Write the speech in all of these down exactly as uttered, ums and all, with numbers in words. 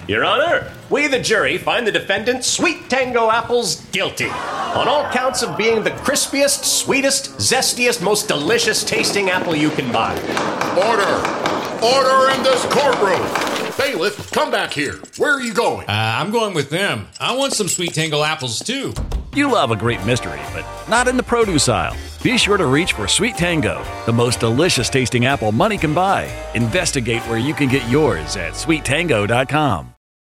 Your Honor, we, the jury, find the defendant, Sweet Tango Apples, guilty on all counts of being the crispiest, sweetest, zestiest, most delicious tasting apple you can buy. Order! Order in this courtroom! Bailiff, come back here. Where are you going? Uh, I'm going with them. I want some Sweet Tango apples, too. You love a great mystery, but not in the produce aisle. Be sure to reach for Sweet Tango, the most delicious tasting apple money can buy. Investigate where you can get yours at sweet tango dot com.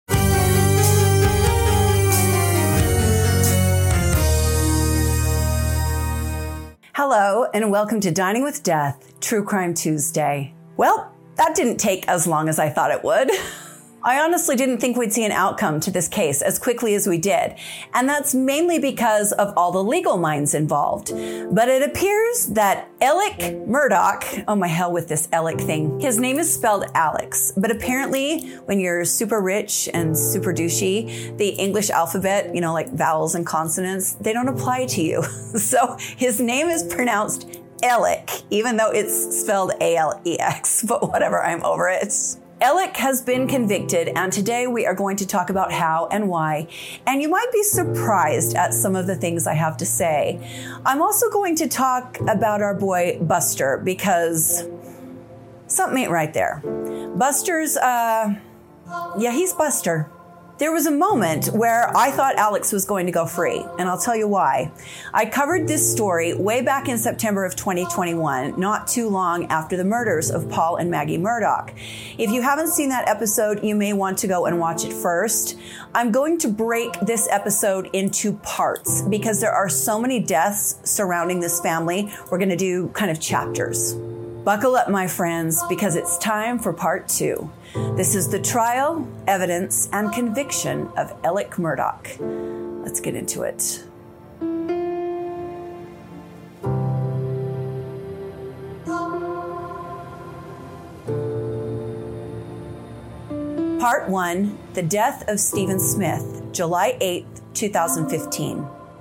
Hello, and welcome to Dining with Death, True Crime Tuesday. Well, that didn't take as long as I thought it would. I honestly didn't think we'd see an outcome to this case as quickly as we did, and that's mainly because of all the legal minds involved. But it appears that Alec Murdaugh, oh my hell with this Alec thing, his name is spelled Alex, but apparently when you're super rich and super douchey, the English alphabet, you know, like vowels and consonants, they don't apply to you. So his name is pronounced Alec, even though it's spelled A L E X, but whatever, I'm over it. Alec has been convicted, and today we are going to talk about how and why, and you might be surprised at some of the things I have to say. I'm also going to talk about our boy Buster, because something ain't right there. Buster's, uh, yeah, he's Buster. There was a moment where I thought Alex was going to go free, and I'll tell you why. I covered this story way back in September of twenty twenty-one, not too long after the murders of Paul and Maggie Murdaugh. If you haven't seen that episode, you may want to go and watch it first. I'm going to break this episode into parts because there are so many deaths surrounding this family. We're going to do kind of chapters. Buckle up, my friends, because it's time for part two. This is the trial, evidence, and conviction of Alec Murdaugh. Let's get into it. Part one, the death of Stephen Smith, July eighth, twenty fifteen.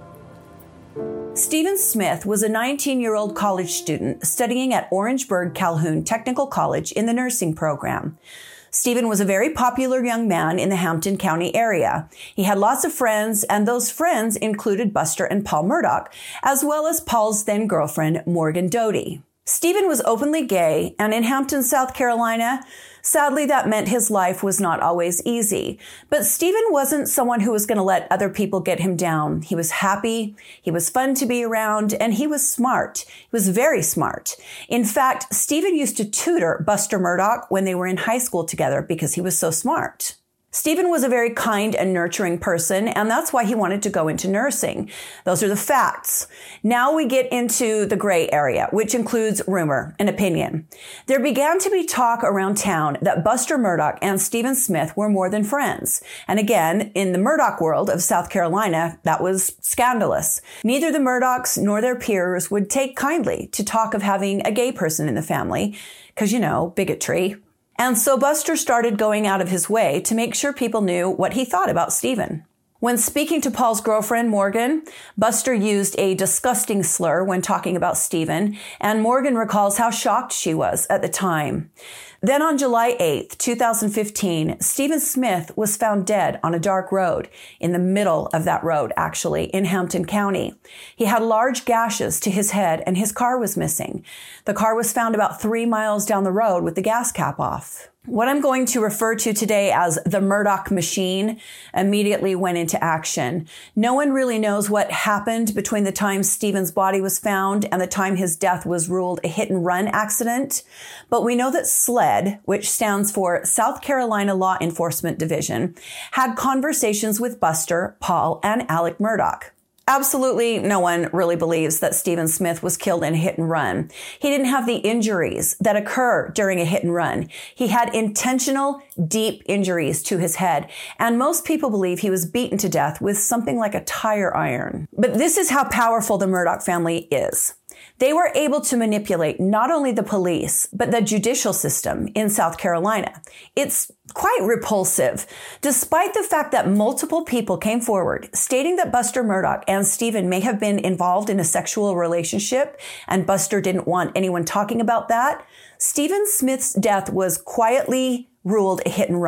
Stephen Smith was a nineteen-year-old college student studying at Orangeburg Calhoun Technical College in the nursing program. Stephen was a very popular young man in the Hampton County area. He had lots of friends, and those friends included Buster and Paul Murdaugh, as well as Paul's then-girlfriend, Morgan Doty. Stephen was openly gay, and in Hampton, South Carolina, sadly, that meant his life was not always easy. But Stephen wasn't someone who was going to let other people get him down. He was happy, he was fun to be around, and he was smart. He was very smart. In fact, Stephen used to tutor Buster Murdaugh when they were in high school together because he was so smart. Stephen was a very kind and nurturing person, and that's why he wanted to go into nursing. Those are the facts. Now we get into the gray area, which includes rumor and opinion. There began to be talk around town that Buster Murdaugh and Stephen Smith were more than friends. And again, in the Murdaugh world of South Carolina, that was scandalous. Neither the Murdaughs nor their peers would take kindly to talk of having a gay person in the family, because, you know, bigotry. And so Buster started going out of his way to make sure people knew what he thought about Stephen. When speaking to Paul's girlfriend, Morgan, Buster used a disgusting slur when talking about Stephen, and Morgan recalls how shocked she was at the time. Then on July eighth, twenty fifteen, Stephen Smith was found dead on a dark road, in the middle of that road, actually, in Hampton County. He had large gashes to his head, and his car was missing. The car was found about three miles down the road with the gas cap off. What I'm going to refer to today as the Murdaugh machine immediately went into action. No one really knows what happened between the time Stephen's body was found and the time his death was ruled a hit-and-run accident. But we know that S L E D, which stands for South Carolina Law Enforcement Division, had conversations with Buster, Paul, and Alec Murdaugh. Absolutely no one really believes that Stephen Smith was killed in a hit and run. He didn't have the injuries that occur during a hit and run. He had intentional, deep injuries to his head, and most people believe he was beaten to death with something like a tire iron. But this is how powerful the Murdaugh family is. They were able to manipulate not only the police, but the judicial system in South Carolina. It's quite repulsive, despite the fact that multiple people came forward stating that Buster Murdaugh and Stephen may have been involved in a sexual relationship, and Buster didn't want anyone talking about that. Stephen Smith's death was quietly ruled a hit and run.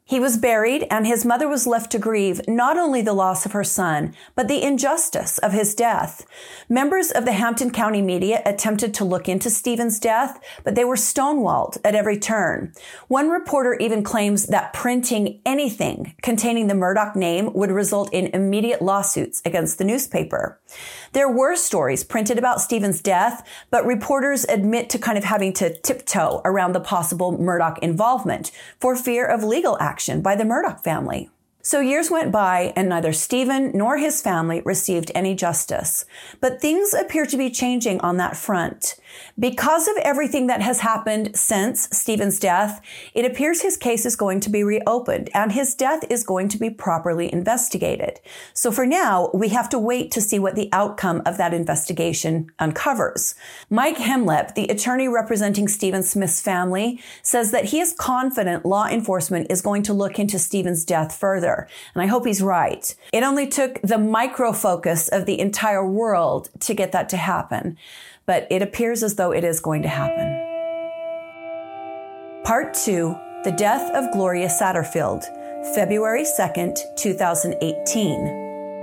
He was buried, and his mother was left to grieve not only the loss of her son, but the injustice of his death. Members of the Hampton County media attempted to look into Stephen's death, but they were stonewalled at every turn. One reporter even claims that printing anything containing the Murdaugh name would result in immediate lawsuits against the newspaper. There were stories printed about Stephen's death, but reporters admit to kind of having to tiptoe around the possible Murdaugh involvement for fear of legal action by the Murdaugh family. So years went by and neither Stephen nor his family received any justice. But things appear to be changing on that front. Because of everything that has happened since Stephen's death, it appears his case is going to be reopened and his death is going to be properly investigated. So for now, we have to wait to see what the outcome of that investigation uncovers. Mike Hemlep, the attorney representing Stephen Smith's family, says that he is confident law enforcement is going to look into Stephen's death further. And I hope he's right. It only took the micro focus of the entire world to get that to happen. But it appears as though it is going to happen. Part two, The Death of Gloria Satterfield, February second, two thousand eighteen.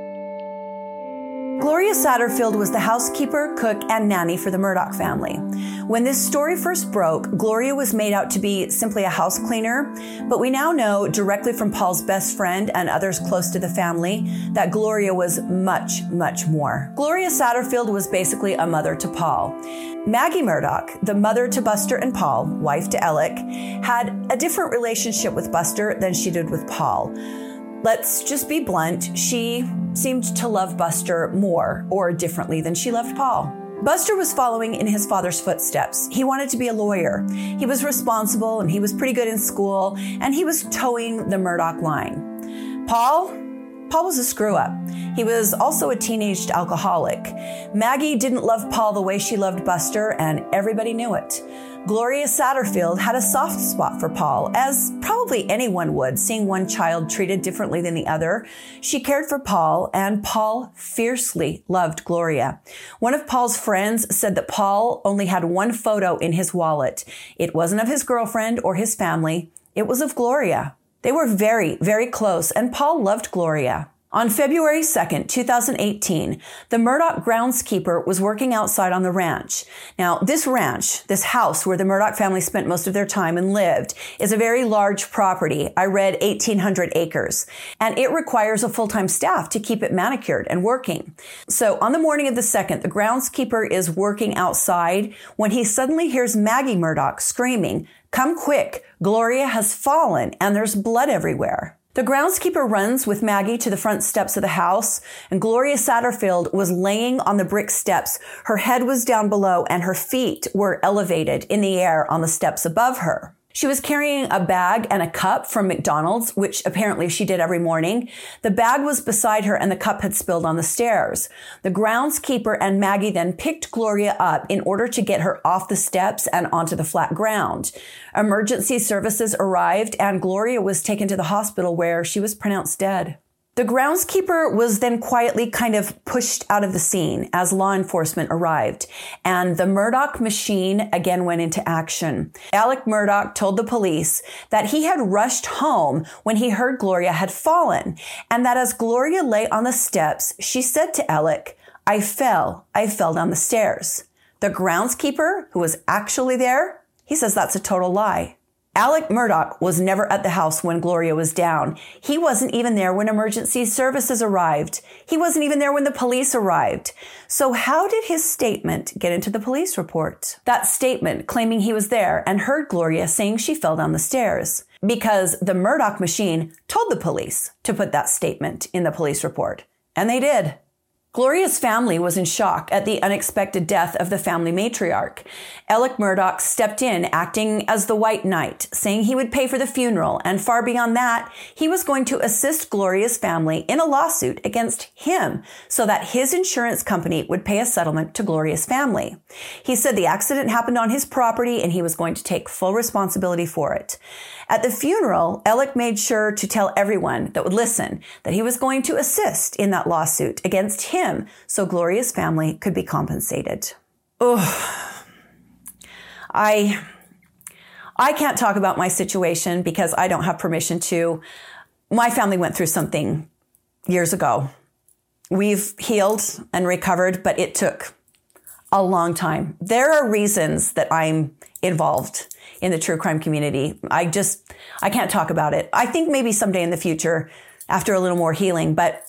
Gloria Satterfield was the housekeeper, cook, and nanny for the Murdaugh family. When this story first broke, Gloria was made out to be simply a house cleaner, but we now know directly from Paul's best friend and others close to the family that Gloria was much, much more. Gloria Satterfield was basically a mother to Paul. Maggie Murdaugh, the mother to Buster and Paul, wife to Alec, had a different relationship with Buster than she did with Paul. Let's just be blunt, she seemed to love Buster more or differently than she loved Paul. Buster was following in his father's footsteps. He wanted to be a lawyer. He was responsible and he was pretty good in school, and he was towing the Murdaugh line. Paul? Paul was a screw-up. He was also a teenaged alcoholic. Maggie didn't love Paul the way she loved Buster, and everybody knew it. Gloria Satterfield had a soft spot for Paul, as probably anyone would, seeing one child treated differently than the other. She cared for Paul, and Paul fiercely loved Gloria. One of Paul's friends said that Paul only had one photo in his wallet. It wasn't of his girlfriend or his family. It was of Gloria. They were very, very close, and Paul loved Gloria. On February second, two thousand eighteen, the Murdaugh groundskeeper was working outside on the ranch. Now, this ranch, this house where the Murdaugh family spent most of their time and lived, is a very large property. I read eighteen hundred acres, and it requires a full-time staff to keep it manicured and working. So on the morning of the second, the groundskeeper is working outside when he suddenly hears Maggie Murdaugh screaming, "Come quick, Gloria has fallen and there's blood everywhere." The groundskeeper runs with Maggie to the front steps of the house, and Gloria Satterfield was laying on the brick steps. Her head was down below and her feet were elevated in the air on the steps above her. She was carrying a bag and a cup from McDonald's, which apparently she did every morning. The bag was beside her and the cup had spilled on the stairs. The groundskeeper and Maggie then picked Gloria up in order to get her off the steps and onto the flat ground. Emergency services arrived and Gloria was taken to the hospital where she was pronounced dead. The groundskeeper was then quietly kind of pushed out of the scene as law enforcement arrived, and the Murdaugh machine again went into action. Alec Murdaugh told the police that he had rushed home when he heard Gloria had fallen, and that as Gloria lay on the steps, she said to Alec, "I fell, I fell down the stairs." The groundskeeper, who was actually there, he says that's a total lie. Alec Murdaugh was never at the house when Gloria was down. He wasn't even there when emergency services arrived. He wasn't even there when the police arrived. So how did his statement get into the police report? That statement claiming he was there and heard Gloria saying she fell down the stairs. Because the Murdaugh machine told the police to put that statement in the police report. And they did. Gloria's family was in shock at the unexpected death of the family matriarch. Alec Murdaugh stepped in, acting as the white knight, saying he would pay for the funeral, and far beyond that, he was going to assist Gloria's family in a lawsuit against him so that his insurance company would pay a settlement to Gloria's family. He said the accident happened on his property and he was going to take full responsibility for it. At the funeral, Alec made sure to tell everyone that would listen that he was going to assist in that lawsuit against him him so Gloria's family could be compensated. Oh, I, I can't talk about my situation because I don't have permission to. My family went through something years ago. We've healed and recovered, but it took a long time. There are reasons that I'm involved in the true crime community. I just, I can't talk about it. I think maybe someday in the future, after a little more healing, but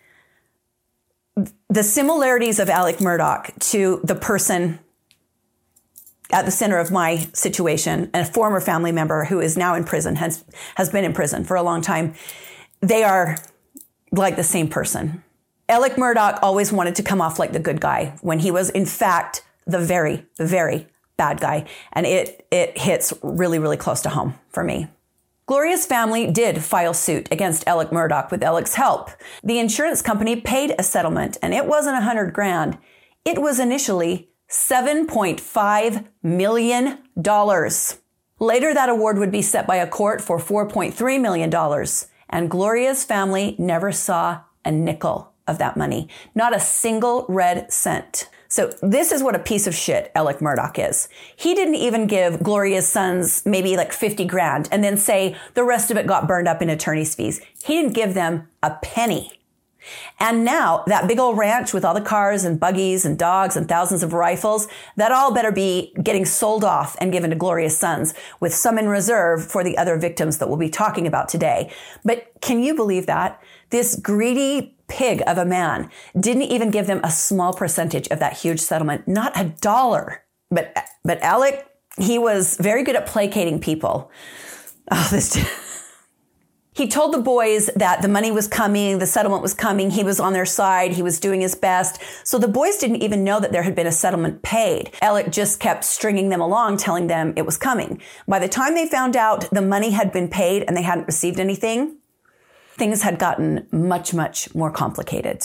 the similarities of Alec Murdaugh to the person at the center of my situation, a former family member who is now in prison, has, has been in prison for a long time, they are like the same person. Alec Murdaugh always wanted to come off like the good guy when he was, in fact, the very, very bad guy. And it, it hits really, really close to home for me. Gloria's family did file suit against Alec Murdaugh with Alec's help. The insurance company paid a settlement, and it wasn't a hundred grand. It was initially seven point five million dollars. Later, that award would be set by a court for four point three million dollars, and Gloria's family never saw a nickel of that money. Not a single red cent. So this is what a piece of shit Alec Murdaugh is. He didn't even give Gloria's sons maybe like fifty grand and then say the rest of it got burned up in attorney's fees. He didn't give them a penny. And now that big old ranch with all the cars and buggies and dogs and thousands of rifles, that all better be getting sold off and given to Gloria's sons, with some in reserve for the other victims that we'll be talking about today. But can you believe that? This greedy pig of a man didn't even give them a small percentage of that huge settlement, not a dollar. But, but Alec, he was very good at placating people. Oh, this... He told the boys that the money was coming, the settlement was coming, he was on their side, he was doing his best. So the boys didn't even know that there had been a settlement paid. Alec just kept stringing them along, telling them it was coming. By the time they found out the money had been paid and they hadn't received anything, things had gotten much, much more complicated.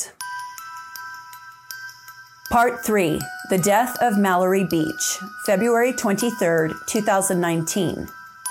Part three, the death of Mallory Beach, February twenty-third, twenty nineteen.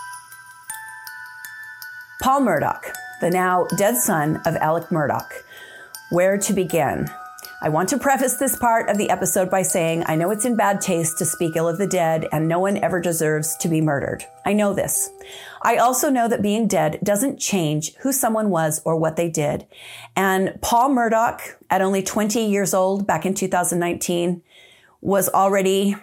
Paul Murdaugh, the now dead son of Alec Murdaugh. Where to begin? I want to preface this part of the episode by saying I know it's in bad taste to speak ill of the dead, and no one ever deserves to be murdered. I know this. I also know that being dead doesn't change who someone was or what they did. And Paul Murdaugh, at only twenty years old back in two thousand nineteen, was already...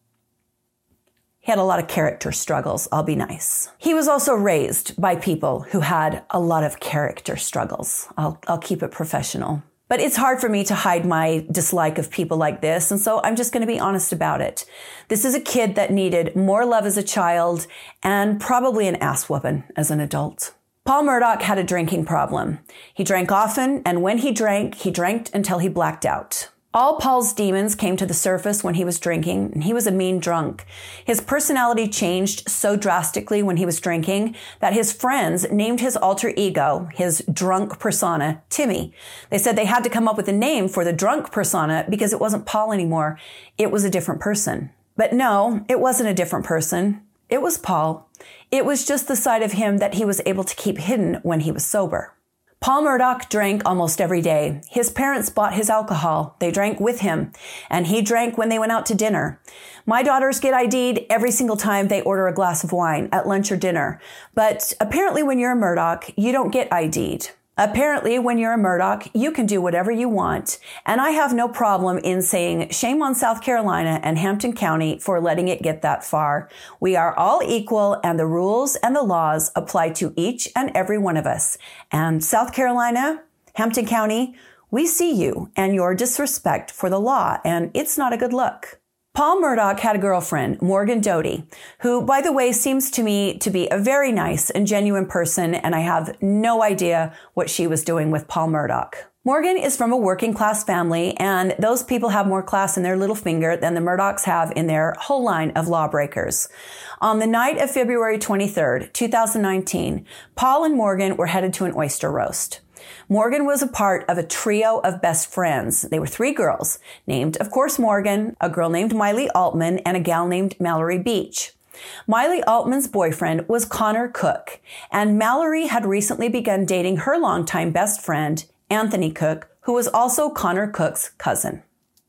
He had a lot of character struggles, I'll be nice. He was also raised by people who had a lot of character struggles. I'll, I'll keep it professional. But it's hard for me to hide my dislike of people like this, and so I'm just going to be honest about it. This is a kid that needed more love as a child and probably an ass whooping as an adult. Paul Murdaugh had a drinking problem. He drank often, and when he drank, he drank until he blacked out. All Paul's demons came to the surface when he was drinking, and he was a mean drunk. His personality changed so drastically when he was drinking that his friends named his alter ego, his drunk persona, Timmy. They said they had to come up with a name for the drunk persona because it wasn't Paul anymore. It was a different person. But no, it wasn't a different person. It was Paul. It was just the side of him that he was able to keep hidden when he was sober. Paul Murdaugh drank almost every day. His parents bought his alcohol. They drank with him, and he drank when they went out to dinner. My daughters get I D'd every single time they order a glass of wine at lunch or dinner. But apparently when you're a Murdaugh, you don't get I D'd. Apparently, when you're a Murdaugh, you can do whatever you want. And I have no problem in saying shame on South Carolina and Hampton County for letting it get that far. We are all equal, and the rules and the laws apply to each and every one of us. And South Carolina, Hampton County, we see you and your disrespect for the law, and it's not a good look. Paul Murdaugh had a girlfriend, Morgan Doty, who, by the way, seems to me to be a very nice and genuine person, and I have no idea what she was doing with Paul Murdaugh. Morgan is from a working class family, and those people have more class in their little finger than the Murdaughs have in their whole line of lawbreakers. On the night of February twenty-third, twenty nineteen, Paul and Morgan were headed to an oyster roast. Morgan was a part of a trio of best friends. They were three girls, named, of course, Morgan, a girl named Miley Altman, and a gal named Mallory Beach. Miley Altman's boyfriend was Connor Cook, and Mallory had recently begun dating her longtime best friend, Anthony Cook, who was also Connor Cook's cousin.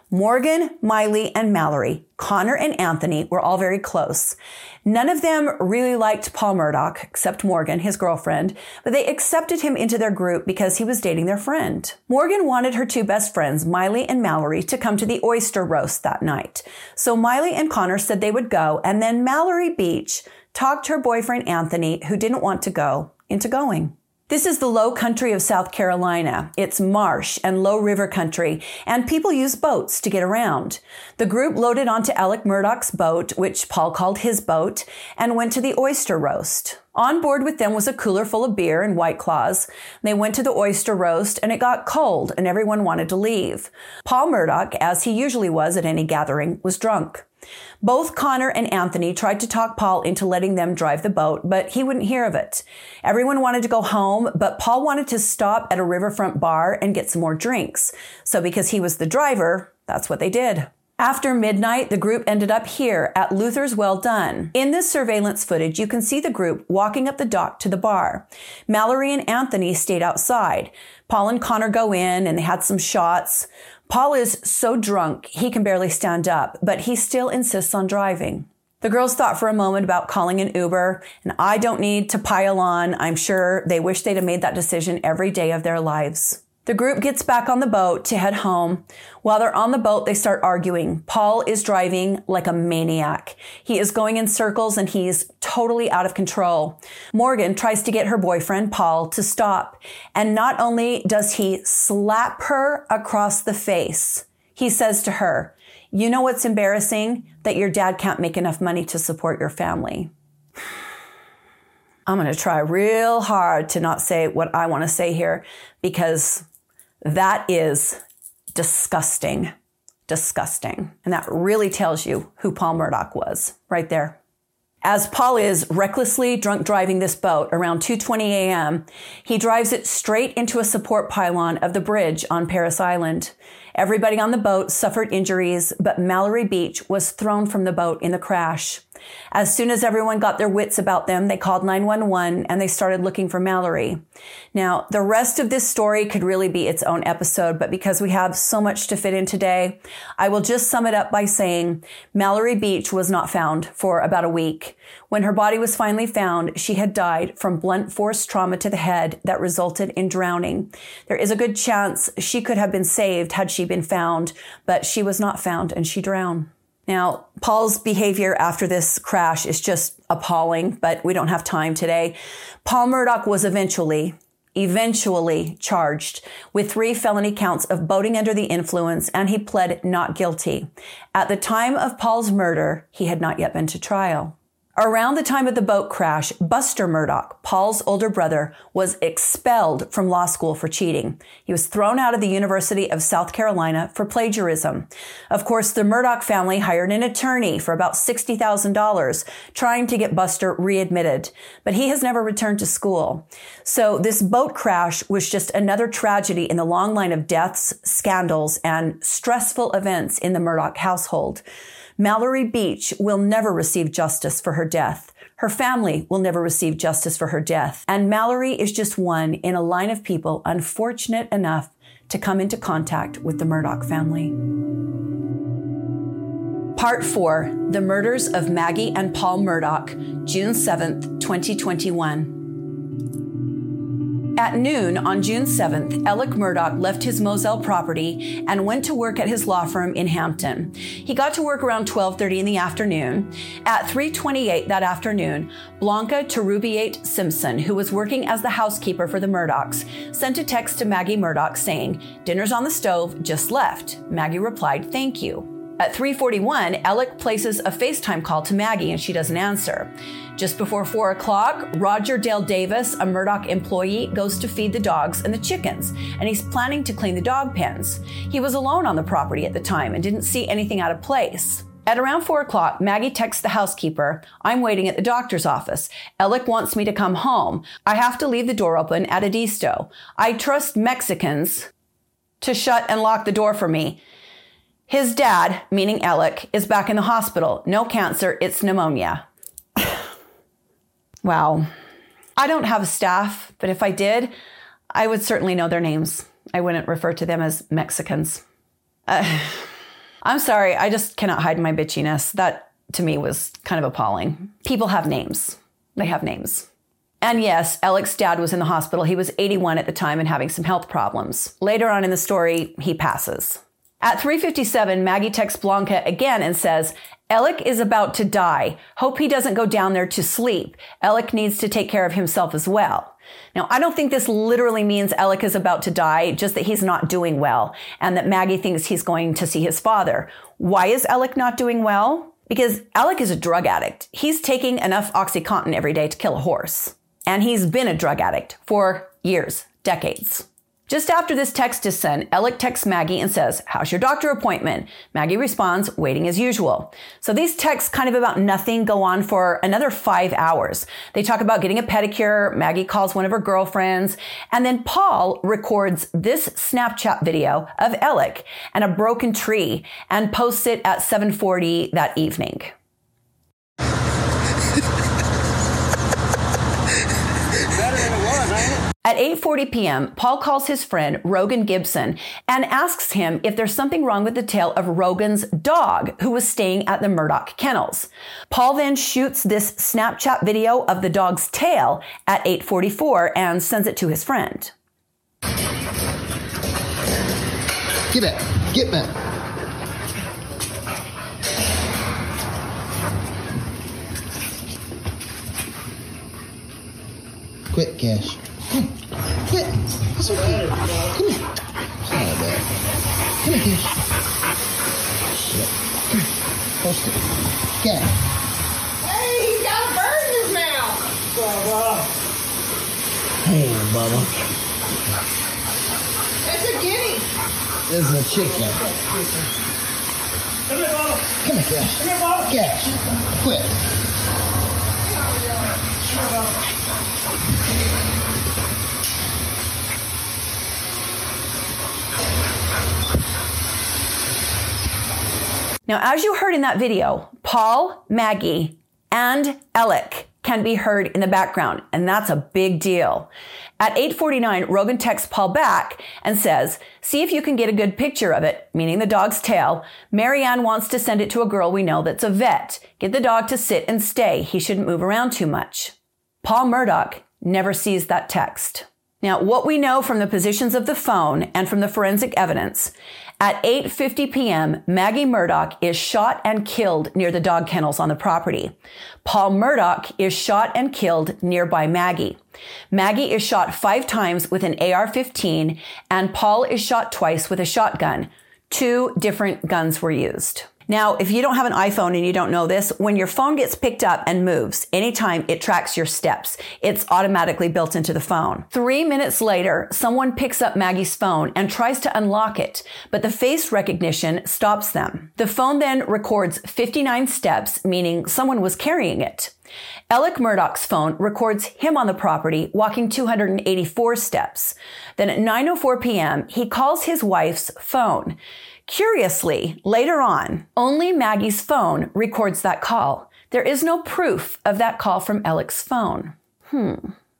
Morgan, Miley, and Mallory, Connor and Anthony were all very close. None of them really liked Paul Murdaugh, except Morgan, his girlfriend, but they accepted him into their group because he was dating their friend. Morgan wanted her two best friends, Miley and Mallory, to come to the oyster roast that night. So Miley and Connor said they would go, and then Mallory Beach talked her boyfriend Anthony, who didn't want to go, into going. This is the low country of South Carolina. It's marsh and low river country, and people use boats to get around. The group loaded onto Alec Murdaugh's boat, which Paul called his boat, and went to the oyster roast. On board with them was a cooler full of beer and White Claws. They went to the oyster roast, and it got cold, and everyone wanted to leave. Paul Murdaugh, as he usually was at any gathering, was drunk. Both Connor and Anthony tried to talk Paul into letting them drive the boat, but he wouldn't hear of it. Everyone wanted to go home, but Paul wanted to stop at a riverfront bar and get some more drinks. So because he was the driver, that's what they did. After midnight, the group ended up here at Luther's Well Done. In this surveillance footage, you can see the group walking up the dock to the bar. Mallory and Anthony stayed outside. Paul and Connor go in and they had some shots. Paul is so drunk, he can barely stand up, but he still insists on driving. The girls thought for a moment about calling an Uber, and I don't need to pile on. I'm sure they wish they'd have made that decision every day of their lives. The group gets back on the boat to head home. While they're on the boat, they start arguing. Paul is driving like a maniac. He is going in circles and he's totally out of control. Morgan tries to get her boyfriend, Paul, to stop. And not only does he slap her across the face, he says to her, "You know what's embarrassing? That your dad can't make enough money to support your family." I'm going to try real hard to not say what I want to say here, because that is disgusting, disgusting. And that really tells you who Paul Murdaugh was right there. As Paul is recklessly drunk driving this boat around two twenty a.m., he drives it straight into a support pylon of the bridge on Parris Island. Everybody on the boat suffered injuries, but Mallory Beach was thrown from the boat in the crash. As soon as everyone got their wits about them, they called nine one one and they started looking for Mallory. Now, the rest of this story could really be its own episode, but because we have so much to fit in today, I will just sum it up by saying Mallory Beach was not found for about a week. When her body was finally found, she had died from blunt force trauma to the head that resulted in drowning. There is a good chance she could have been saved had she been found, but she was not found and she drowned. Now, Paul's behavior after this crash is just appalling, but we don't have time today. Paul Murdaugh was eventually, eventually charged with three felony counts of boating under the influence, and he pled not guilty. At the time of Paul's murder, he had not yet been to trial. Around the time of the boat crash, Buster Murdaugh, Paul's older brother, was expelled from law school for cheating. He was thrown out of the University of South Carolina for plagiarism. Of course, the Murdaugh family hired an attorney for about sixty thousand dollars, trying to get Buster readmitted, but he has never returned to school. So this boat crash was just another tragedy in the long line of deaths, scandals, and stressful events in the Murdaugh household. Mallory Beach will never receive justice for her death. Her family will never receive justice for her death. And Mallory is just one in a line of people unfortunate enough to come into contact with the Murdaugh family. Part four, The Murders of Maggie and Paul Murdaugh, June seventh, twenty twenty-one. At noon on June seventh, Alec Murdaugh left his Moselle property and went to work at his law firm in Hampton. He got to work around twelve thirty in the afternoon. At three twenty-eight that afternoon, Blanca Terubiate Simpson, who was working as the housekeeper for the Murdaughs, sent a text to Maggie Murdaugh saying, "Dinner's on the stove, just left." Maggie replied, "Thank you." At three forty-one, Alec places a FaceTime call to Maggie and she doesn't answer. Just before four o'clock, Roger Dale Davis, a Murdaugh employee, goes to feed the dogs and the chickens, and he's planning to clean the dog pens. He was alone on the property at the time and didn't see anything out of place. At around four o'clock, Maggie texts the housekeeper, "I'm waiting at the doctor's office. Alec wants me to come home. I have to leave the door open at Edisto. I trust Mexicans to shut and lock the door for me. His dad," meaning Alec, "is back in the hospital. No cancer, it's pneumonia." Wow. I don't have a staff, but if I did, I would certainly know their names. I wouldn't refer to them as Mexicans. Uh, I'm sorry, I just cannot hide my bitchiness. That, to me, was kind of appalling. People have names. They have names. And yes, Alec's dad was in the hospital. He was eighty-one at the time and having some health problems. Later on in the story, he passes. At three fifty-seven, Maggie texts Blanca again and says, Alec is about to die. Hope he doesn't go down there to sleep. Alec needs to take care of himself as well. Now, I don't think this literally means Alec is about to die, just that he's not doing well and that Maggie thinks he's going to see his father. Why is Alec not doing well? Because Alec is a drug addict. He's taking enough OxyContin every day to kill a horse. And he's been a drug addict for years, decades. Just after this text is sent, Alec texts Maggie and says, how's your doctor appointment? Maggie responds, waiting as usual. So these texts kind of about nothing go on for another five hours. They talk about getting a pedicure. Maggie calls one of her girlfriends. And then Paul records this Snapchat video of Alec and a broken tree and posts it at seven forty that evening. At eight forty p.m., Paul calls his friend Rogan Gibson and asks him if there's something wrong with the tail of Rogan's dog who was staying at the Murdoch Kennels. Paul then shoots this Snapchat video of the dog's tail at eight forty-four and sends it to his friend. Get back. Get back. Quit, Cash. Come. Quit. It's okay. Come here. It's not bad. Come here, Cash. Shit. Come here. Post it. Cash. Hey, he's got a bird in his mouth. Bubba. Hey, Bubba. It's a guinea. This is a chicken. Come here, Bubba. Come here, Cash. Come here, Bubba. Cash. Quit. Come here, Bubba. Now, as you heard in that video, Paul, Maggie, and Alec can be heard in the background, and that's a big deal. At eight forty-nine, Rogan texts Paul back and says, see if you can get a good picture of it, meaning the dog's tail. Marianne wants to send it to a girl we know that's a vet. Get the dog to sit and stay. He shouldn't move around too much. Paul Murdoch never sees that text. Now, what we know from the positions of the phone and from the forensic evidence, at eight fifty p.m., Maggie Murdoch is shot and killed near the dog kennels on the property. Paul Murdoch is shot and killed nearby Maggie. Maggie is shot five times with an A R fifteen, and Paul is shot twice with a shotgun. Two different guns were used. Now, if you don't have an iPhone and you don't know this, when your phone gets picked up and moves, anytime it tracks your steps, it's automatically built into the phone. Three minutes later, someone picks up Maggie's phone and tries to unlock it, but the face recognition stops them. The phone then records fifty-nine steps, meaning someone was carrying it. Alec Murdoch's phone records him on the property walking two hundred eighty-four steps. Then at nine oh four p.m., he calls his wife's phone. Curiously, later on, only Maggie's phone records that call. There is no proof of that call from Alec's phone. Hmm.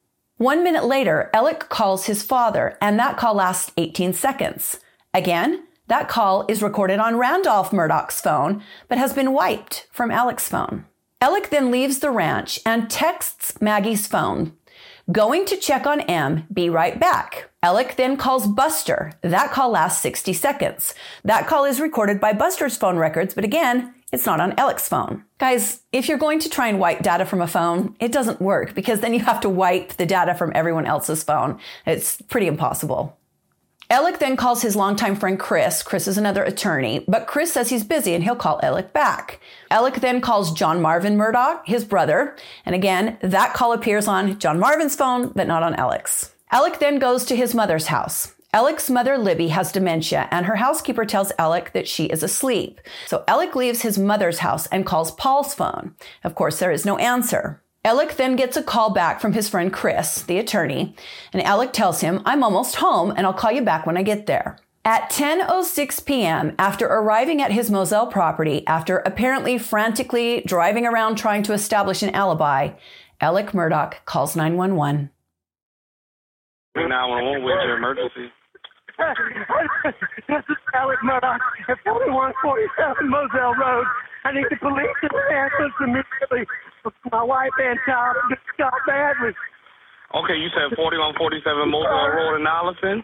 One minute later, Alec calls his father, and that call lasts eighteen seconds. Again, that call is recorded on Randolph Murdoch's phone, but has been wiped from Alec's phone. Alec then leaves the ranch and texts Maggie's phone. Going to check on M, be right back. Alec then calls Buster. That call lasts sixty seconds. That call is recorded by Buster's phone records, but again, it's not on Alec's phone. Guys, if you're going to try and wipe data from a phone, it doesn't work because then you have to wipe the data from everyone else's phone. It's pretty impossible. Alec then calls his longtime friend Chris. Chris is another attorney, but Chris says he's busy and he'll call Alec back. Alec then calls John Marvin Murdoch, his brother, and again, that call appears on John Marvin's phone, but not on Alec's. Alec then goes to his mother's house. Alec's mother, Libby, has dementia, and her housekeeper tells Alec that she is asleep. So Alec leaves his mother's house and calls Paul's phone. Of course, there is no answer. Alec then gets a call back from his friend Chris, the attorney, and Alec tells him, I'm almost home and I'll call you back when I get there. At ten oh six p.m., after arriving at his Moselle property, after apparently frantically driving around trying to establish an alibi, Alec Murdoch calls nine one one. nine one one, where's your emergency? This is Alec Murdoch at forty-one forty-seven Moselle Road. I need the police to ambulance immediately. My wife and child just shot badly. Okay, you said forty-one forty-seven Moselle Road in Allison?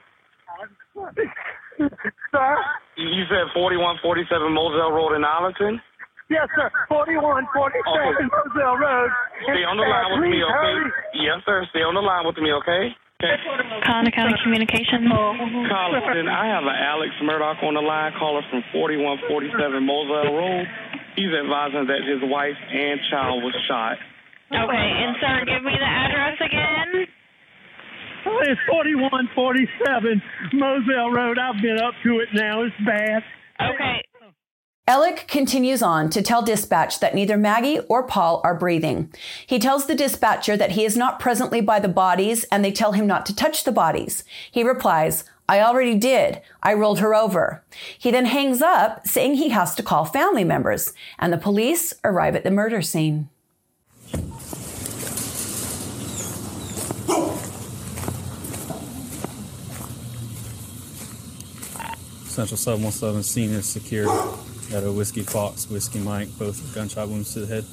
Sir? You said forty-one forty-seven Moselle Road in Allison? Yes, sir. forty-one forty-seven okay. Moselle Road. Stay on the line with me, okay? Hurry. Yes, sir. Stay on the line with me, okay? Okay. Collin County Communications. Collin, I have an Alex Murdoch on the line, caller from forty-one forty-seven Moselle Road. He's advising that his wife and child was shot. Okay, and sir, give me the address again. It's forty-one forty-seven Moselle Road. I've been up to it now. It's bad. Okay. Alec continues on to tell dispatch that neither Maggie or Paul are breathing. He tells the dispatcher that he is not presently by the bodies and they tell him not to touch the bodies. He replies, "I already did. I rolled her over." He then hangs up, saying he has to call family members, and the police arrive at the murder scene. Central seven one seven scene is secured at a Whiskey Fox, Whiskey Mike, both gunshot wounds to the head.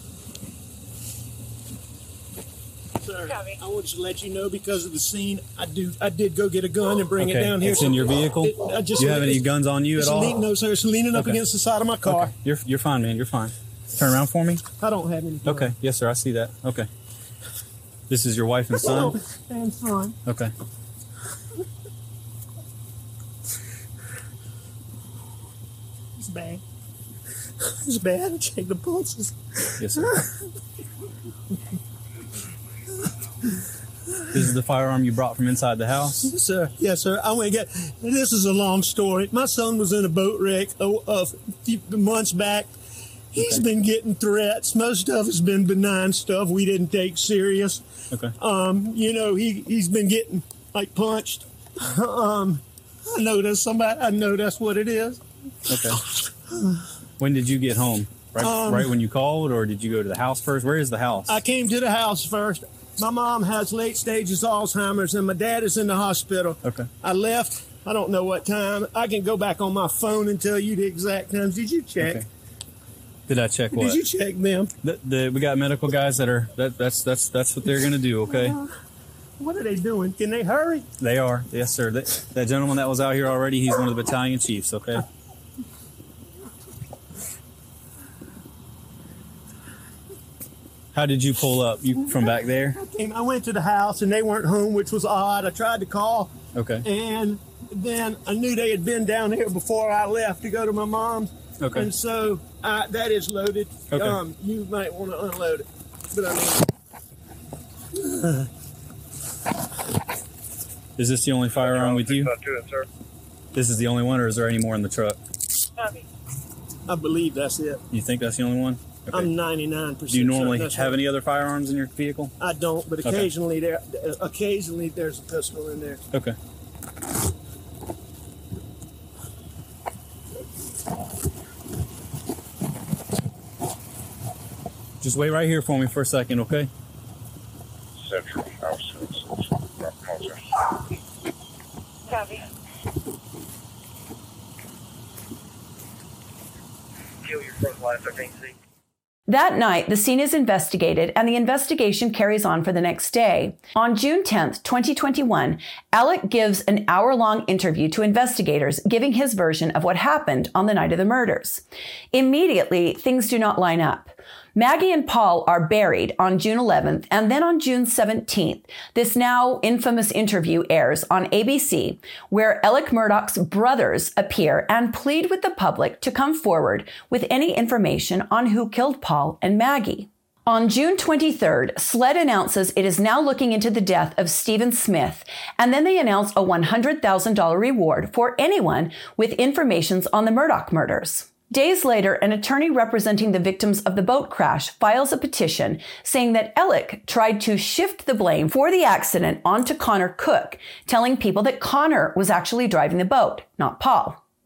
Sir, I wanted to let you know because of the scene, I do. I did go get a gun and bring okay. it down here. It's in your vehicle? It, I just, do you have any guns on you at all? Lean, no, sir. It's leaning up okay. against the side of my car. Okay. You're you're fine, man. You're fine. Turn around for me. I don't have any. Okay. Yes, sir. I see that. Okay. This is your wife and son? And son. Okay. It's bad. It's bad. Check the pulses. Yes, sir. This is the firearm you brought from inside the house? Yes, sir. Yes, sir. I went and got. This is a long story. My son was in a boat wreck a, a few months back. He's okay. been getting threats. Most of it's been benign stuff we didn't take serious. Okay. Um, you know, he he's been getting like punched. um, I know that's somebody. I know that's what it is. Okay. When did you get home? Right, um, right when you called, or did you go to the house first? Where is the house? I came to the house first. My mom has late stages Alzheimer's, and my dad is in the hospital. Okay. I left. I don't know what time. I can go back on my phone and tell you the exact times. Did you check? Okay. Did I check what? Did you check them? The, the, we got medical guys that are that that's that's that's what they're gonna do. Okay. Uh, what are they doing? Can they hurry? They are. Yes, sir. That, that gentleman that was out here already. He's one of the battalion chiefs. Okay. How did you pull up? You from back there? I, came, I went to the house and they weren't home, which was odd. I tried to call. Okay. And then I knew they had been down here before I left to go to my mom's. Okay. And so I, that is loaded. Okay. Um, you might want to unload it. But I mean. Is this the only firearm with you? This is the only one, or is there any more in the truck? I believe that's it. You think that's the only one? Okay. I'm ninety-nine percent. Do you normally sure have right. any other firearms in your vehicle? I don't, but occasionally okay. there, occasionally there's a pistol in there. Okay. Just wait right here for me for a second, okay? Central House. Copy. Kill your front line thirteen C. That night, the scene is investigated and the investigation carries on for the next day. On June tenth, twenty twenty-one, Alec gives an hour-long interview to investigators giving his version of what happened on the night of the murders. Immediately, things do not line up. Maggie and Paul are buried on June eleventh, and then on June seventeenth, this now infamous interview airs on A B C, where Alec Murdoch's brothers appear and plead with the public to come forward with any information on who killed Paul and Maggie. On June twenty-third, SLED announces it is now looking into the death of Stephen Smith, and then they announce a one hundred thousand dollars reward for anyone with information on the Murdoch murders. Days later, an attorney representing the victims of the boat crash files a petition saying that Alec tried to shift the blame for the accident onto Connor Cook, telling people that Connor was actually driving the boat, not Paul.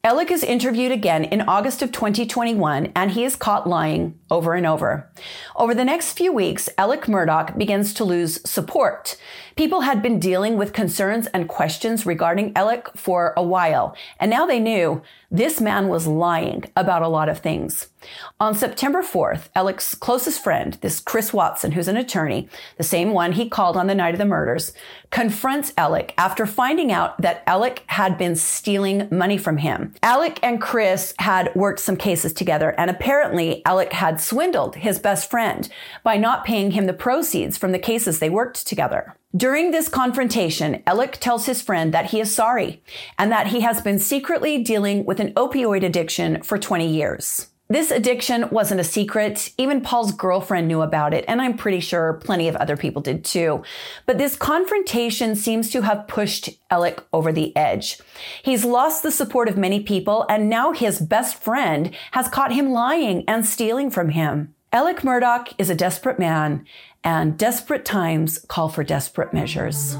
Alec is interviewed again in August of twenty twenty-one, and he is caught lying over and over. Over the next few weeks, Alec Murdaugh begins to lose support. People had been dealing with concerns and questions regarding Alec for a while, and now they knew this man was lying about a lot of things. On September fourth, Alec's closest friend, this Chris Watson, who's an attorney, the same one he called on the night of the murders, confronts Alec after finding out that Alec had been stealing money from him. Alec and Chris had worked some cases together, and apparently Alec had swindled his best friend by not paying him the proceeds from the cases they worked together. During this confrontation, Alec tells his friend that he is sorry and that he has been secretly dealing with an opioid addiction for twenty years. This addiction wasn't a secret. Even Paul's girlfriend knew about it, and I'm pretty sure plenty of other people did too. But this confrontation seems to have pushed Alec over the edge. He's lost the support of many people, and now his best friend has caught him lying and stealing from him. Alec Murdaugh is a desperate man, and desperate times call for desperate measures.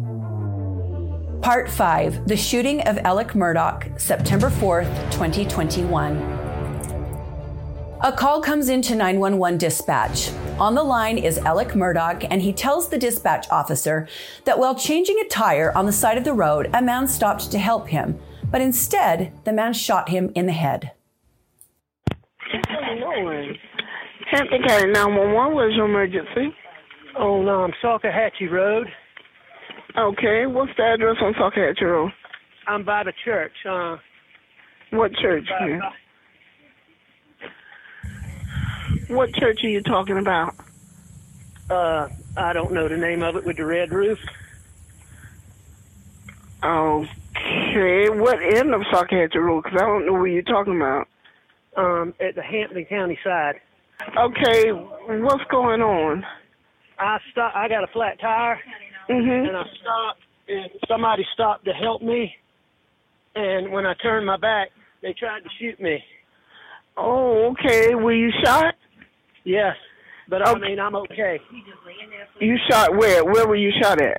Part five, the shooting of Alec Murdaugh, September fourth, twenty twenty-one. A call comes into nine one one dispatch. On the line is Alec Murdaugh, and he tells the dispatch officer that while changing a tire on the side of the road, a man stopped to help him, but instead, the man shot him in the head. Hampton County nine one one, what's your emergency? On um, Salkehatchie Road. Okay, what's the address on Salkehatchie Road? I'm by the church. Uh, what church? by, by, What church are you talking about? Uh, I don't know the name of it with the red roof. Okay, what end of Salkehatchie Road? Because I don't know what you're talking about. Um, at the Hampton County side. Okay, what's going on? I stop. I got a flat tire, mm-hmm. and I stopped, and somebody stopped to help me. And when I turned my back, they tried to shoot me. Oh, okay. Were you shot? Yes, but okay. I mean, I'm okay. You shot where? Where were you shot at?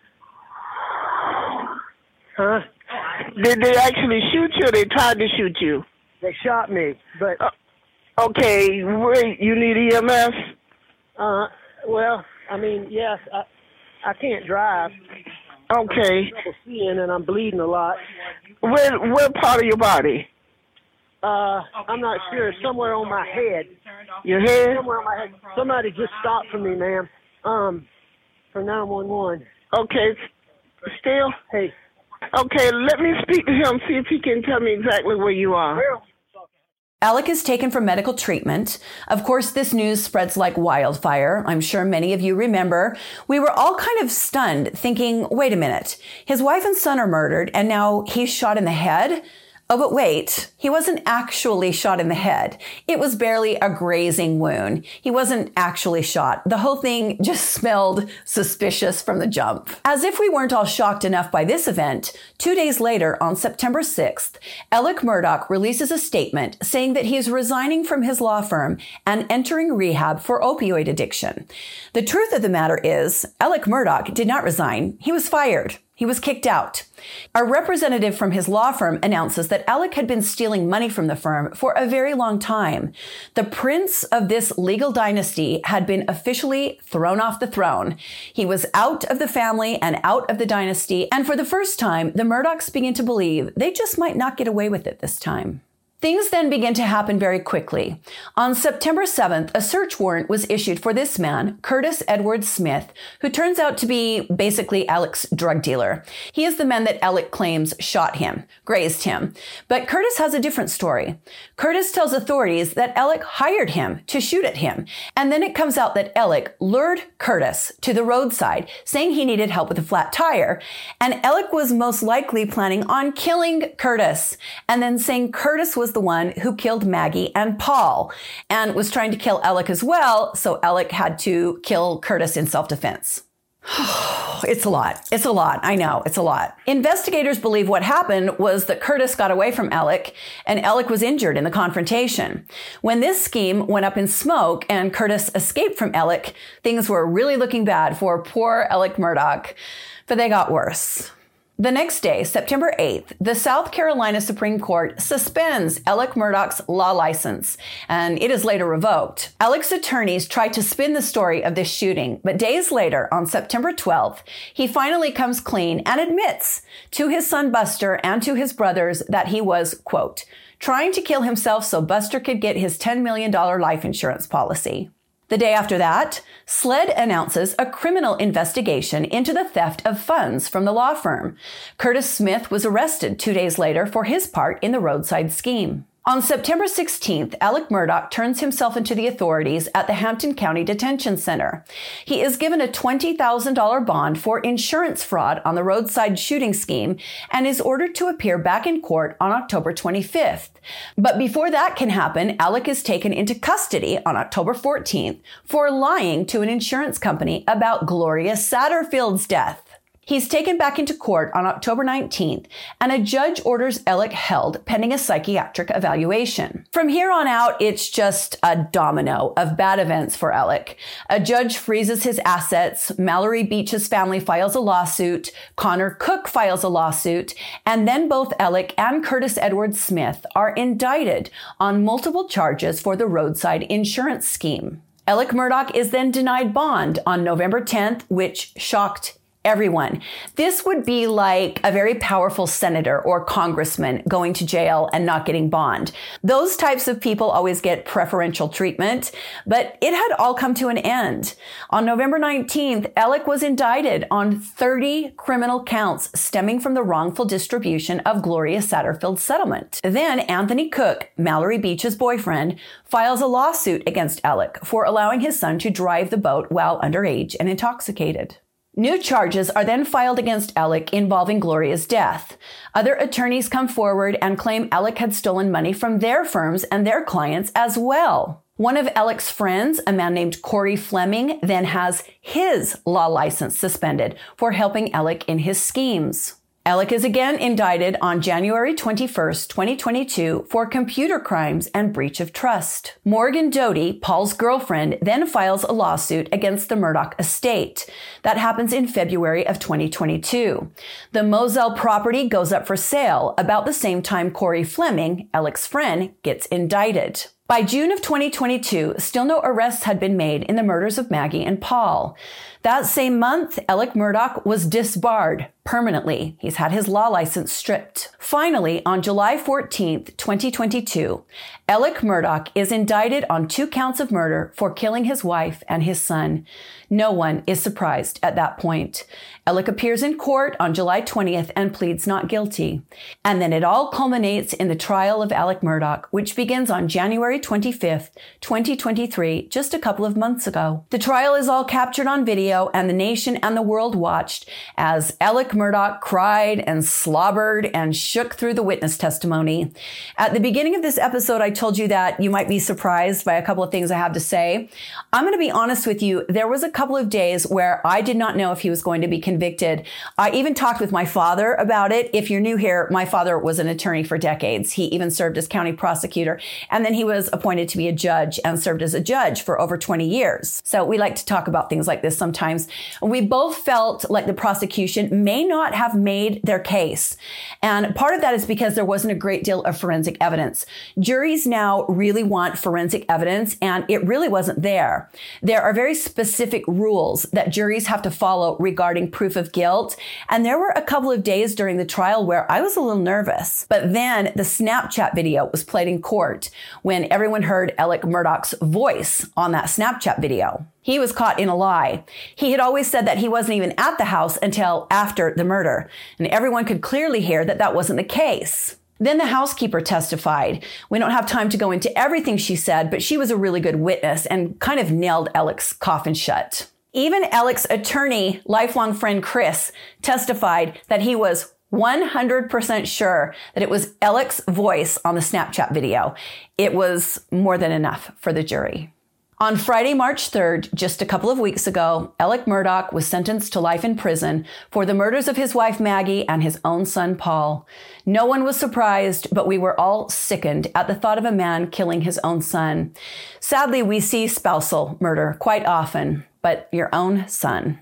Huh? Did they actually shoot you or they tried to shoot you? They shot me, but... Uh, okay, wait, you need E M S? Uh, well, I mean, yes, I, I can't drive. Okay. I'm trouble seeing and I'm bleeding a lot. Where, where part of your body? Uh, I'm not sure. Somewhere on my head. Your head? Somewhere on my head. Somebody just stopped for me, ma'am. Um, for nine one one. Okay. Still? Hey. Okay, let me speak to him, see if he can tell me exactly where you are. Alec is taken for medical treatment. Of course, this news spreads like wildfire. I'm sure many of you remember. We were all kind of stunned, thinking, wait a minute, his wife and son are murdered, and now he's shot in the head? Oh, but wait, he wasn't actually shot in the head. It was barely a grazing wound. He wasn't actually shot. The whole thing just smelled suspicious from the jump. As if we weren't all shocked enough by this event, two days later, on September sixth, Alec Murdaugh releases a statement saying that he is resigning from his law firm and entering rehab for opioid addiction. The truth of the matter is, Alec Murdaugh did not resign. He was fired. He was kicked out. A representative from his law firm announces that Alec had been stealing money from the firm for a very long time. The prince of this legal dynasty had been officially thrown off the throne. He was out of the family and out of the dynasty, and for the first time, the Murdaughs begin to believe they just might not get away with it this time. Things then begin to happen very quickly. On September seventh, a search warrant was issued for this man, Curtis Edward Smith, who turns out to be basically Alec's drug dealer. He is the man that Alec claims shot him, grazed him. But Curtis has a different story. Curtis tells authorities that Alec hired him to shoot at him. And then it comes out that Alec lured Curtis to the roadside, saying he needed help with a flat tire. And Alec was most likely planning on killing Curtis, and then saying Curtis was the one who killed Maggie and Paul and was trying to kill Alec as well, so Alec had to kill Curtis in self-defense. It's a lot. It's a lot. I know. It's a lot. Investigators believe what happened was that Curtis got away from Alec and Alec was injured in the confrontation. When this scheme went up in smoke and Curtis escaped from Alec, things were really looking bad for poor Alec Murdaugh, but they got worse. The next day, September eighth, the South Carolina Supreme Court suspends Alec Murdaugh's law license, and it is later revoked. Alec's attorneys tried to spin the story of this shooting, but days later, on September twelfth, he finally comes clean and admits to his son Buster and to his brothers that he was, quote, trying to kill himself so Buster could get his ten million dollars life insurance policy. The day after that, SLED announces a criminal investigation into the theft of funds from the law firm. Curtis Smith was arrested two days later for his part in the roadside scheme. On September sixteenth, Alec Murdaugh turns himself into the authorities at the Hampton County Detention Center. He is given a twenty thousand dollars bond for insurance fraud on the roadside shooting scheme and is ordered to appear back in court on October twenty-fifth. But before that can happen, Alec is taken into custody on October fourteenth for lying to an insurance company about Gloria Satterfield's death. He's taken back into court on October nineteenth, and a judge orders Alec held pending a psychiatric evaluation. From here on out, it's just a domino of bad events for Alec. A judge freezes his assets, Mallory Beach's family files a lawsuit, Connor Cook files a lawsuit, and then both Alec and Curtis Edward Smith are indicted on multiple charges for the roadside insurance scheme. Alec Murdaugh is then denied bond on November tenth, which shocked everyone. This would be like a very powerful senator or congressman going to jail and not getting bond. Those types of people always get preferential treatment, but it had all come to an end. On November nineteenth, Alec was indicted on thirty criminal counts stemming from the wrongful distribution of Gloria Satterfield's settlement. Then Anthony Cook, Mallory Beach's boyfriend, files a lawsuit against Alec for allowing his son to drive the boat while underage and intoxicated. New charges are then filed against Alec involving Gloria's death. Other attorneys come forward and claim Alec had stolen money from their firms and their clients as well. One of Alec's friends, a man named Corey Fleming, then has his law license suspended for helping Alec in his schemes. Alec is again indicted on January twenty-first, twenty twenty-two for computer crimes and breach of trust. Morgan Doty, Paul's girlfriend, then files a lawsuit against the Murdaugh estate. That happens in February of twenty twenty-two. The Moselle property goes up for sale about the same time Corey Fleming, Alec's friend, gets indicted. By June of twenty twenty-two, still no arrests had been made in the murders of Maggie and Paul. That same month, Alec Murdaugh was disbarred permanently. He's had his law license stripped. Finally, on July fourteenth, twenty twenty-two, Alec Murdaugh is indicted on two counts of murder for killing his wife and his son. No one is surprised at that point. Alec appears in court on July twentieth and pleads not guilty. And then it all culminates in the trial of Alec Murdaugh, which begins on January twenty-fifth, twenty twenty-three, just a couple of months ago. The trial is all captured on video, and the nation and the world watched as Alec Murdaugh cried and slobbered and shook through the witness testimony. At the beginning of this episode, I told you that you might be surprised by a couple of things I have to say. I'm going to be honest with you. There was a couple of days where I did not know if he was going to be convicted. I even talked with my father about it. If you're new here, my father was an attorney for decades. He even served as county prosecutor, and then he was appointed to be a judge and served as a judge for over twenty years. So we like to talk about things like this sometimes. We both felt like the prosecution may not have made their case. And part of that is because there wasn't a great deal of forensic evidence. Juries now really want forensic evidence, and it really wasn't there. There are very specific rules that juries have to follow regarding proof of guilt. And there were a couple of days during the trial where I was a little nervous. But then the Snapchat video was played in court when everyone heard Alec Murdaugh's voice on that Snapchat video. He was caught in a lie. He had always said that he wasn't even at the house until after the murder, and everyone could clearly hear that that wasn't the case. Then the housekeeper testified. We don't have time to go into everything she said, but she was a really good witness and kind of nailed Alec's coffin shut. Even Alec's attorney, lifelong friend Chris, testified that he was one hundred percent sure that it was Alec's voice on the Snapchat video. It was more than enough for the jury. On Friday, March third, just a couple of weeks ago, Alec Murdaugh was sentenced to life in prison for the murders of his wife Maggie and his own son Paul. No one was surprised, but we were all sickened at the thought of a man killing his own son. Sadly, we see spousal murder quite often, but your own son.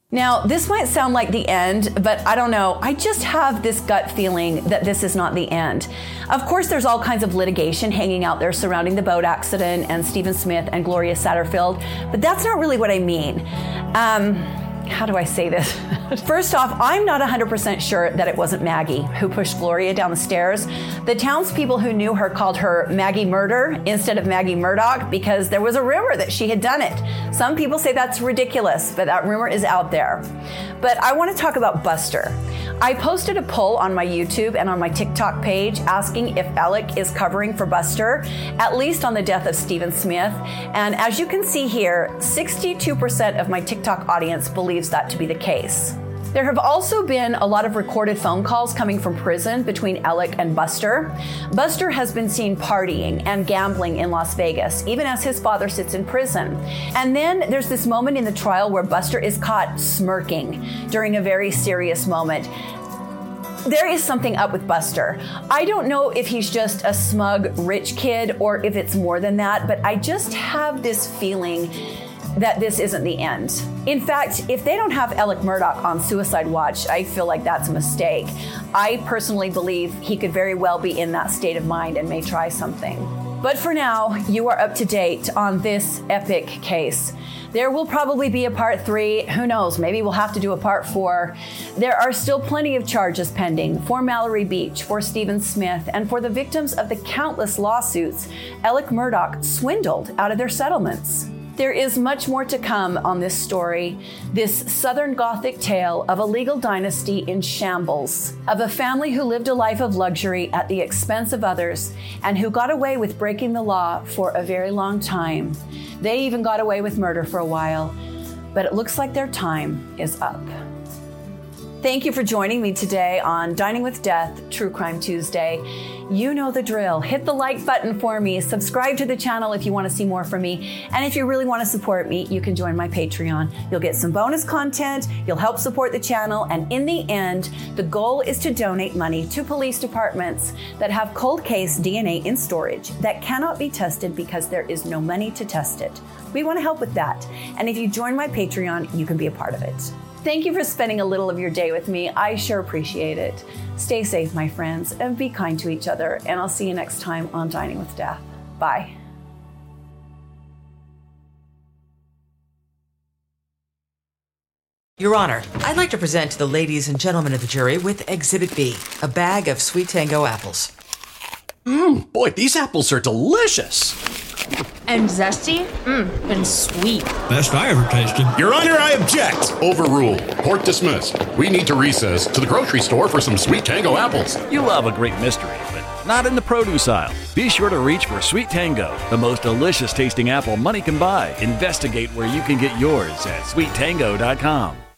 Now, this might sound like the end, but I don't know. I just have this gut feeling that this is not the end. Of course, there's all kinds of litigation hanging out there surrounding the boat accident and Stephen Smith and Gloria Satterfield, but that's not really what I mean. Um, how do I say this? First off, I'm not one hundred percent sure that it wasn't Maggie who pushed Gloria down the stairs. The townspeople who knew her called her Maggie Murder instead of Maggie Murdoch because there was a rumor that she had done it. Some people say that's ridiculous, but that rumor is out there. But I want to talk about Buster. I posted a poll on my YouTube and on my TikTok page asking if Alec is covering for Buster, at least on the death of Stephen Smith. And as you can see here, sixty-two percent of my TikTok audience believes that to be the case. There have also been a lot of recorded phone calls coming from prison between Alec and Buster. Buster has been seen partying and gambling in Las Vegas, even as his father sits in prison. And then there's this moment in the trial where Buster is caught smirking during a very serious moment. There is something up with Buster. I don't know if he's just a smug, rich kid or if it's more than that, but I just have this feeling that this isn't the end. In fact, if they don't have Alec Murdoch on suicide watch, I feel like that's a mistake. I personally believe he could very well be in that state of mind and may try something. But for now, you are up to date on this epic case. There will probably be a part three. Who knows? Maybe we'll have to do a part four. There are still plenty of charges pending for Mallory Beach, for Stephen Smith, and for the victims of the countless lawsuits Alec Murdoch swindled out of their settlements. There is much more to come on this story, this Southern Gothic tale of a legal dynasty in shambles, of a family who lived a life of luxury at the expense of others and who got away with breaking the law for a very long time. They even got away with murder for a while, but it looks like their time is up. Thank you for joining me today on Dining with Death, True Crime Tuesday. You know the drill. Hit the like button for me. Subscribe to the channel if you want to see more from me. And if you really want to support me, you can join my Patreon. You'll get some bonus content. You'll help support the channel. And in the end, the goal is to donate money to police departments that have cold case D N A in storage that cannot be tested because there is no money to test it. We want to help with that. And if you join my Patreon, you can be a part of it. Thank you for spending a little of your day with me. I sure appreciate it. Stay safe, my friends, and be kind to each other. And I'll see you next time on Dining with Death. Bye. Your Honor, I'd like to present to the ladies and gentlemen of the jury with Exhibit B, a bag of Sweet Tango apples. Mmm, boy, these apples are delicious. And zesty, mmm, and sweet. Best I ever tasted. Your Honor, I object. Overruled. Court dismissed. We need to recess to the grocery store for some Sweet Tango apples. You love a great mystery, but not in the produce aisle. Be sure to reach for Sweet Tango, the most delicious tasting apple money can buy. Investigate where you can get yours at sweet tango dot com.